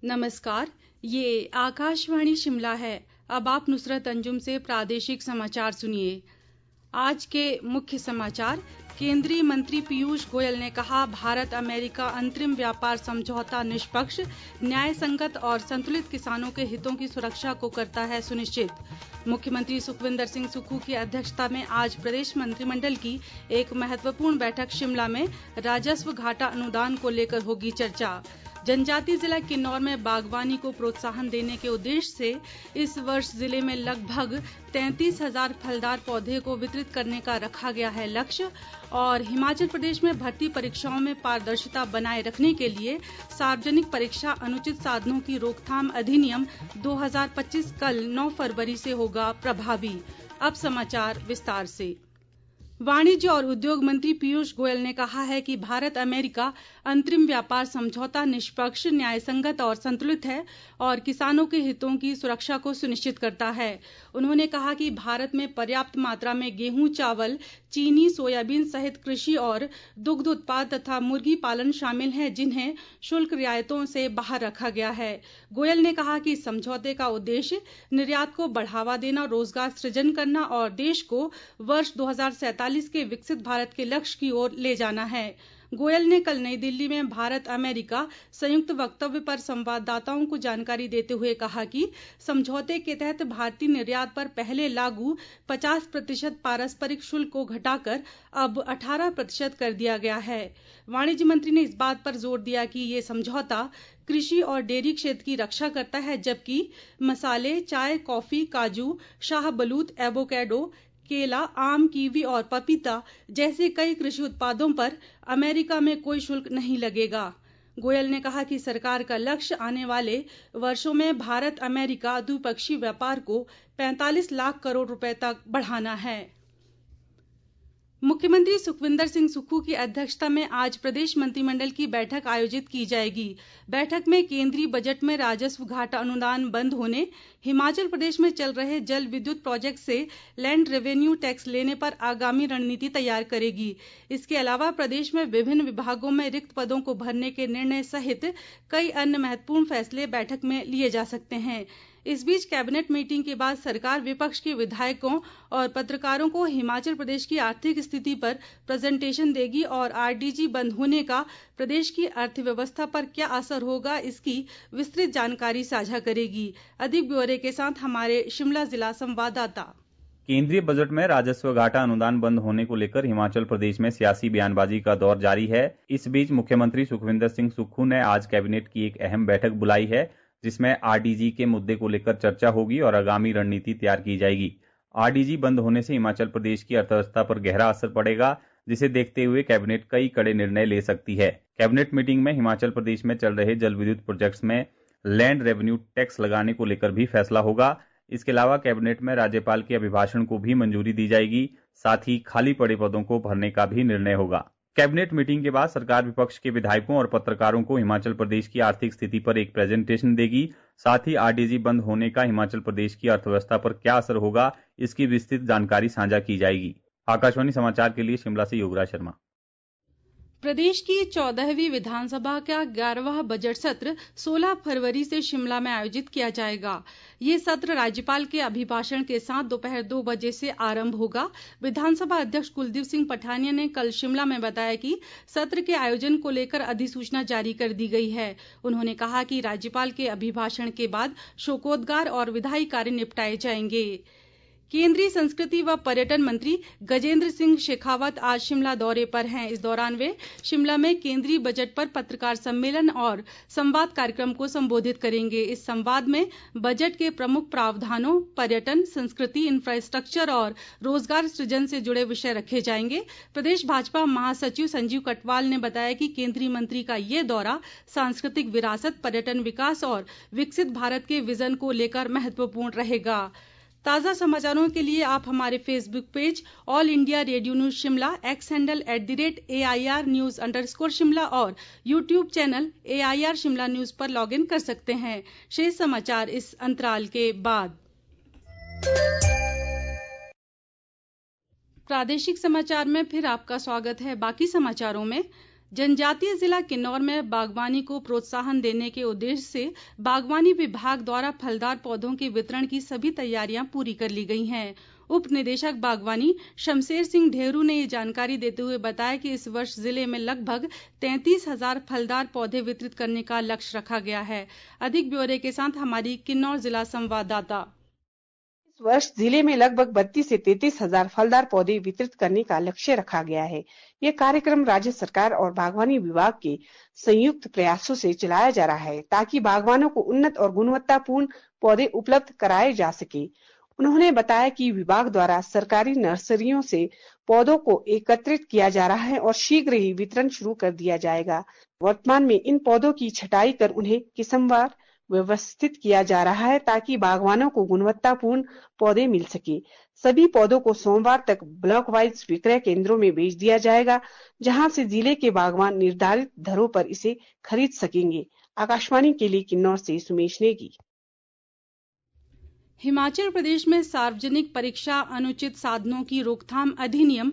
नमस्कार, ये आकाशवाणी शिमला है। अब आप नुसरत अंजुम से प्रादेशिक समाचार सुनिए। आज के मुख्य समाचार। केंद्रीय मंत्री पीयूष गोयल ने कहा, भारत अमेरिका अंतरिम व्यापार समझौता निष्पक्ष, न्याय संगत और संतुलित किसानों के हितों की सुरक्षा को करता है सुनिश्चित। मुख्यमंत्री सुखविंदर सिंह सुक्खू की अध्यक्षता में आज प्रदेश मंत्रिमंडल की एक महत्वपूर्ण बैठक शिमला में राजस्व घाटा अनुदान को लेकर होगी चर्चा। जनजातीय जिला किन्नौर में बागवानी को प्रोत्साहन देने के उद्देश्य से इस वर्ष जिले में लगभग 33,000 फलदार पौधे को वितरित करने का रखा गया है लक्ष्य। और हिमाचल प्रदेश में भर्ती परीक्षाओं में पारदर्शिता बनाए रखने के लिए सार्वजनिक परीक्षा अनुचित साधनों की रोकथाम अधिनियम 2025 कल 9 फरवरी से होगा प्रभावी। अब समाचार विस्तार से। वाणिज्य और उद्योग मंत्री पीयूष गोयल ने कहा है कि भारत अमेरिका अंतरिम व्यापार समझौता निष्पक्ष, न्यायसंगत और संतुलित है और किसानों के हितों की सुरक्षा को सुनिश्चित करता है। उन्होंने कहा कि भारत में पर्याप्त मात्रा में गेहूं, चावल, चीनी, सोयाबीन सहित कृषि और दुग्ध उत्पाद तथा मुर्गी पालन शामिल हैं, जिन्हें शुल्क रियायतों से बाहर रखा गया है। गोयल ने कहा कि इस समझौते का उद्देश्य निर्यात को बढ़ावा देना, रोजगार सृजन करना और देश को वर्ष 2047 के विकसित भारत के लक्ष्य की ओर ले जाना है। गोयल ने कल नई दिल्ली में भारत अमेरिका संयुक्त वक्तव्य पर संवाददाताओं को जानकारी देते हुए कहा कि समझौते के तहत भारतीय निर्यात पर पहले लागू 50% पारस्परिक शुल्क को घटाकर अब 18% कर दिया गया है। वाणिज्य मंत्री ने इस बात पर जोर दिया कि ये समझौता कृषि और डेयरी क्षेत्र की रक्षा करता है, जबकि मसाले, चाय, कॉफी, काजू, शाहबलूत, एवोकेडो, केला, आम, कीवी और पपीता जैसे कई कृषि उत्पादों पर अमेरिका में कोई शुल्क नहीं लगेगा। गोयल ने कहा कि सरकार का लक्ष्य आने वाले वर्षों में भारत अमेरिका द्विपक्षीय व्यापार को 45 लाख करोड़ रुपए तक बढ़ाना है। मुख्यमंत्री सुखविंदर सिंह सुक्खू की अध्यक्षता में आज प्रदेश मंत्रिमंडल की बैठक आयोजित की जाएगी। बैठक में केंद्रीय बजट में राजस्व घाटा अनुदान बंद होने, हिमाचल प्रदेश में चल रहे जल विद्युत प्रोजेक्ट से लैंड रेवेन्यू टैक्स लेने पर आगामी रणनीति तैयार करेगी। इसके अलावा प्रदेश में विभिन्न विभागों में रिक्त पदों को भरने के निर्णय सहित कई अन्य महत्वपूर्ण फैसले बैठक में लिए जा सकते हैं। इस बीच कैबिनेट मीटिंग के बाद सरकार विपक्ष के विधायकों और पत्रकारों को हिमाचल प्रदेश की आर्थिक स्थिति पर प्रेजेंटेशन देगी और आरडीजी बंद होने का प्रदेश की अर्थव्यवस्था पर क्या असर होगा, इसकी विस्तृत जानकारी साझा करेगी। अधिक ब्यौरे के साथ हमारे शिमला जिला संवाददाता। केंद्रीय बजट में राजस्व घाटा अनुदान बंद होने को लेकर हिमाचल प्रदेश में सियासी बयानबाजी का दौर जारी है। इस बीच मुख्यमंत्री सुखविंदर सिंह सुक्खू ने आज कैबिनेट की एक अहम बैठक बुलाई है, जिसमें आरडीजी के मुद्दे को लेकर चर्चा होगी और आगामी रणनीति तैयार की जाएगी। आरडीजी बंद होने से हिमाचल प्रदेश की अर्थव्यवस्था पर गहरा असर पड़ेगा, जिसे देखते हुए कैबिनेट कई कड़े निर्णय ले सकती है। कैबिनेट मीटिंग में हिमाचल प्रदेश में चल रहे जल विद्युत प्रोजेक्ट्स में लैंड रेवेन्यू टैक्स लगाने को लेकर भी फैसला होगा। इसके अलावा कैबिनेट में राज्यपाल के अभिभाषण को भी मंजूरी दी जाएगी। साथ ही खाली पड़े पदों को भरने का भी निर्णय होगा। कैबिनेट मीटिंग के बाद सरकार विपक्ष के विधायकों और पत्रकारों को हिमाचल प्रदेश की आर्थिक स्थिति पर एक प्रेजेंटेशन देगी। साथ ही आरडीजी बंद होने का हिमाचल प्रदेश की अर्थव्यवस्था पर क्या असर होगा, इसकी विस्तृत जानकारी साझा की जाएगी। आकाशवाणी समाचार के लिए शिमला से योगराज शर्मा। प्रदेश की 14वीं विधानसभा का 11वां बजट सत्र 16 फरवरी से शिमला में आयोजित किया जाएगा। ये सत्र राज्यपाल के अभिभाषण के साथ दोपहर 2 बजे से आरंभ होगा। विधानसभा अध्यक्ष कुलदीप सिंह पठानिया ने कल शिमला में बताया कि सत्र के आयोजन को लेकर अधिसूचना जारी कर दी गई है। उन्होंने कहा कि राज्यपाल के अभिभाषण के बाद शोकोदगार और विधायी कार्य निपटाए जाएंगे। केंद्रीय संस्कृति व पर्यटन मंत्री गजेंद्र सिंह शेखावत आज शिमला दौरे पर हैं। इस दौरान वे शिमला में केंद्रीय बजट पर पत्रकार सम्मेलन और संवाद कार्यक्रम को संबोधित करेंगे। इस संवाद में बजट के प्रमुख प्रावधानों, पर्यटन, संस्कृति, इंफ्रास्ट्रक्चर और रोजगार सृजन से जुड़े विषय रखे जाएंगे। प्रदेश भाजपा महासचिव संजीव कटवाल ने बताया कि केंद्रीय मंत्री का ये दौरा सांस्कृतिक विरासत, पर्यटन विकास और विकसित भारत के विजन को लेकर महत्वपूर्ण रहेगा। ताज़ा समाचारों के लिए आप हमारे Facebook page All India Radio news Shimla, X handle @AIR News_ Shimla और YouTube channel AIR Shimla news पर लॉग इन कर सकते हैं। शेष समाचार इस अंतराल के बाद। प्रादेशिक समाचार में फिर आपका स्वागत है। बाकी समाचारों में जनजातीय जिला किन्नौर में बागवानी को प्रोत्साहन देने के उद्देश्य से बागवानी विभाग द्वारा फलदार पौधों के वितरण की सभी तैयारियां पूरी कर ली गई हैं। उप निदेशक बागवानी शमशेर सिंह ढेरू ने ये जानकारी देते हुए बताया कि इस वर्ष जिले में लगभग 33,000 फलदार पौधे वितरित करने का लक्ष्य रखा गया है। अधिक ब्यौरे के साथ हमारी किन्नौर जिला संवाददाता। इस वर्ष जिले में लगभग 32 से 33,000 फलदार पौधे वितरित करने का लक्ष्य रखा गया है। यह कार्यक्रम राज्य सरकार और बागवानी विभाग के संयुक्त प्रयासों से चलाया जा रहा है ताकि बागवानों को उन्नत और गुणवत्तापूर्ण पौधे उपलब्ध कराए जा सके। उन्होंने बताया कि विभाग द्वारा सरकारी नर्सरियों से पौधों को एकत्रित किया जा रहा है और शीघ्र ही वितरण शुरू कर दिया जाएगा। वर्तमान में इन पौधों की छटाई कर उन्हें किस्मवार व्यवस्थित किया जा रहा है ताकि बागवानों को गुणवत्तापूर्ण पौधे मिल सके। सभी पौधों को सोमवार तक ब्लॉक वाइज विक्रय केंद्रों में भेज दिया जाएगा, जहां से जिले के बागवान निर्धारित दरों पर इसे खरीद सकेंगे। आकाशवाणी के लिए किन्नौर से सुमेश नेगी। हिमाचल प्रदेश में सार्वजनिक परीक्षा अनुचित साधनों की रोकथाम अधिनियम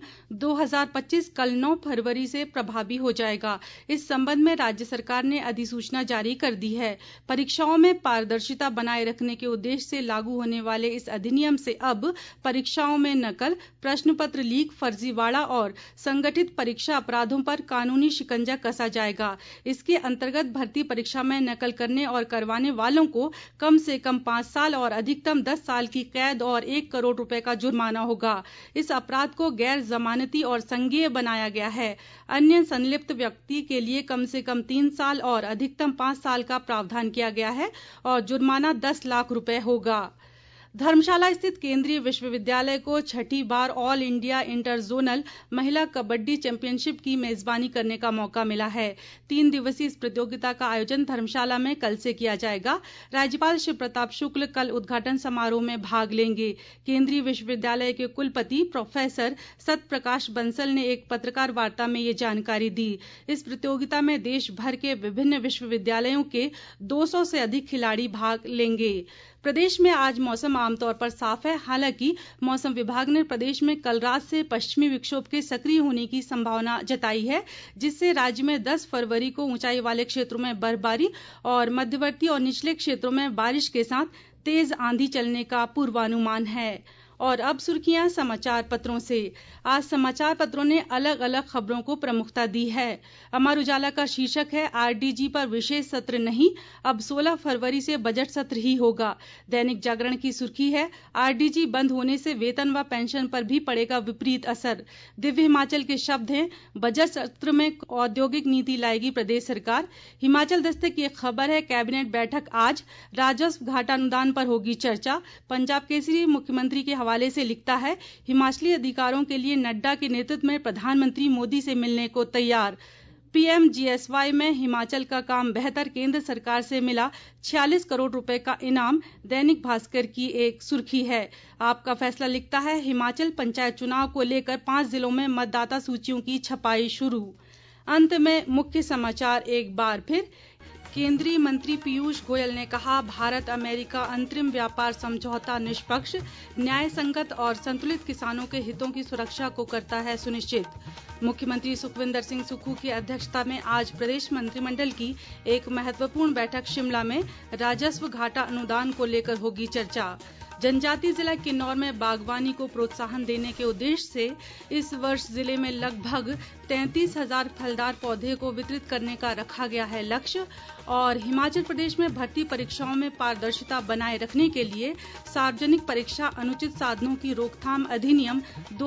2025 कल 9 फरवरी से प्रभावी हो जाएगा। इस संबंध में राज्य सरकार ने अधिसूचना जारी कर दी है। परीक्षाओं में पारदर्शिता बनाए रखने के उद्देश्य से लागू होने वाले इस अधिनियम से अब परीक्षाओं में नकल, प्रश्न पत्र लीक, फर्जीवाड़ा और संगठित परीक्षा अपराधों पर कानूनी शिकंजा कसा जाएगा। इसके अंतर्गत भर्ती परीक्षा में नकल करने और करवाने वालों को कम से कम 5 साल और अधिकतम 10 साल की कैद और 1 करोड़ रुपए का जुर्माना होगा। इस अपराध को गैर जमानती और संज्ञेय बनाया गया है। अन्य संलिप्त व्यक्ति के लिए कम से कम 3 साल और अधिकतम 5 साल का प्रावधान किया गया है और जुर्माना 10 लाख रुपए होगा। धर्मशाला स्थित केंद्रीय विश्वविद्यालय को छठी बार ऑल इंडिया इंटर जोनल महिला कबड्डी चैंपियनशिप की मेजबानी करने का मौका मिला है। 3 दिवसीय इस प्रतियोगिता का आयोजन धर्मशाला में कल से किया जाएगा। राज्यपाल शिव प्रताप शुक्ल कल उद्घाटन समारोह में भाग लेंगे। केंद्रीय विश्वविद्यालय के कुलपति प्रोफेसर सत्य प्रकाश बंसल ने एक पत्रकार वार्ता में ये जानकारी दी। इस प्रतियोगिता में देश भर के विभिन्न विश्वविद्यालयों के 200 से अधिक खिलाड़ी भाग लेंगे। प्रदेश में आज मौसम आमतौर पर साफ है। हालांकि मौसम विभाग ने प्रदेश में कल रात से पश्चिमी विक्षोभ के सक्रिय होने की संभावना जताई है, जिससे राज्य में 10 फरवरी को ऊंचाई वाले क्षेत्रों में बर्फबारी और मध्यवर्ती और निचले क्षेत्रों में बारिश के साथ तेज आंधी चलने का पूर्वानुमान है। और अब सुर्खियां समाचार पत्रों से। आज समाचार पत्रों ने अलग अलग खबरों को प्रमुखता दी है। अमर उजाला का शीर्षक है आरडीजी पर विशेष सत्र नहीं, अब 16 फरवरी से बजट सत्र ही होगा। दैनिक जागरण की सुर्खी है आरडीजी बंद होने से वेतन व पेंशन पर भी पड़ेगा विपरीत असर। दिव्य हिमाचल के शब्द हैं बजट सत्र में औद्योगिक नीति लाएगी प्रदेश सरकार। हिमाचल दस्तक की एक खबर है कैबिनेट बैठक आज, राजस्व घाटा अनुदान पर होगी चर्चा। पंजाब केसरी मुख्यमंत्री के हवाले से लिखता है हिमाचली अधिकारों के लिए नड्डा के नेतृत्व में प्रधानमंत्री मोदी से मिलने को तैयार। पीएमजीएसवाई में हिमाचल का काम बेहतर, केंद्र सरकार से मिला 46 करोड़ रुपए का इनाम। दैनिक भास्कर की एक सुर्खी है। आपका फैसला लिखता है हिमाचल पंचायत चुनाव को लेकर 5 जिलों में मतदाता सूचियों की छपाई शुरू। अंत में मुख्य समाचार एक बार फिर। केंद्रीय मंत्री पीयूष गोयल ने कहा भारत अमेरिका अंतरिम व्यापार समझौता निष्पक्ष, न्याय संगत और संतुलित किसानों के हितों की सुरक्षा को करता है सुनिश्चित। मुख्यमंत्री सुखविंदर सिंह सुक्खू की अध्यक्षता में आज प्रदेश मंत्रिमंडल की एक महत्वपूर्ण बैठक शिमला में राजस्व घाटा अनुदान को लेकर होगी चर्चा। जनजातीय जिला किन्नौर में बागवानी को प्रोत्साहन देने के उद्देश्य से इस वर्ष जिले में लगभग 33,000 फलदार पौधे को वितरित करने का रखा गया है लक्ष्य। और हिमाचल प्रदेश में भर्ती परीक्षाओं में पारदर्शिता बनाए रखने के लिए सार्वजनिक परीक्षा अनुचित साधनों की रोकथाम अधिनियम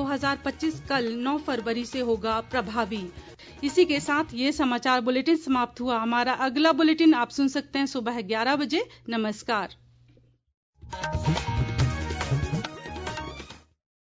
2025 कल 9 फरवरी से होगा प्रभावी। इसी के साथ ये समाचार बुलेटिन समाप्त हुआ। हमारा अगला बुलेटिन आप सुन सकते हैं सुबह 11 बजे। नमस्कार।